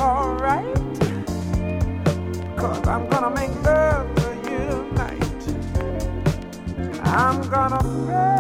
alright. 'Cause I'm gonna make love to you tonight. I'm gonna